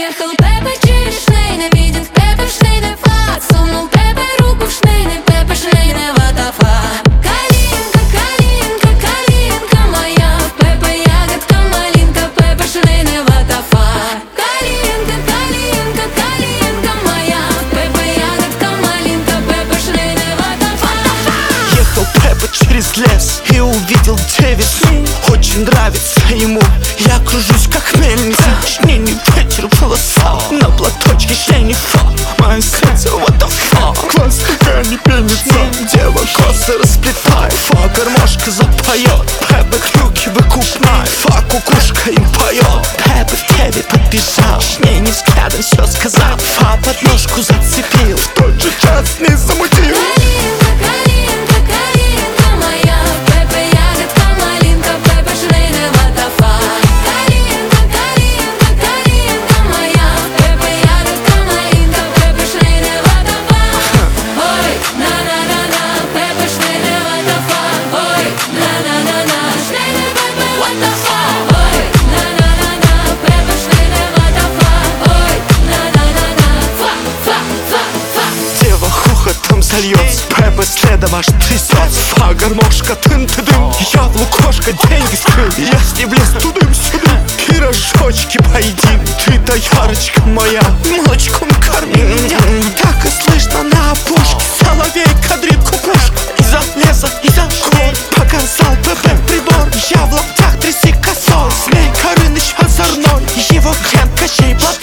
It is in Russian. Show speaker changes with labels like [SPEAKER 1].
[SPEAKER 1] Ехал Пеппа через шнейны, видит Пеппа шнейный флаг. Сунул Пеппа руку в шнейны, Пеппа шнейный водопад. Калинка, калинка, калинка моя, Пеппа ягодка малинка, Пеппа шнейный водопад. Калинка, калинка, калинка моя, Пеппа ягодка малинка, Пеппа шнейный водопад.
[SPEAKER 2] Ехал Пеппа через лес и увидел девицу. Очень нравится ему, я кружусь как мельница. Шнейный ветер в волосах, на платочке шнейный фа. Мое сердце, what the fuck. Класс, какая не пеница. Дева косы расплетает, фа, гармошка запоет. Пеппа крюки выкупает, фа, кукушка им поет. Пеппа к тебе подбежал, шнейный взглядом все сказал. Фа, подножку зацепил, в тот же час не замутил. Зальется, Пеппа следом аж трясется. Фа, гармошка, тын-ты-дым. Я в лукошко деньги скрыл, я с ним влез тудым-сюдым. Пирожочки поедим, ты доярочка моя, молочком корми меня. Так и слышно на опушке, соловей кадрит кукушку. Из-за леса, из-за гор показал Пеппа прибор. Я в локтях тряси косой, Змей Горыныч озорной, его ген Кощей Платон.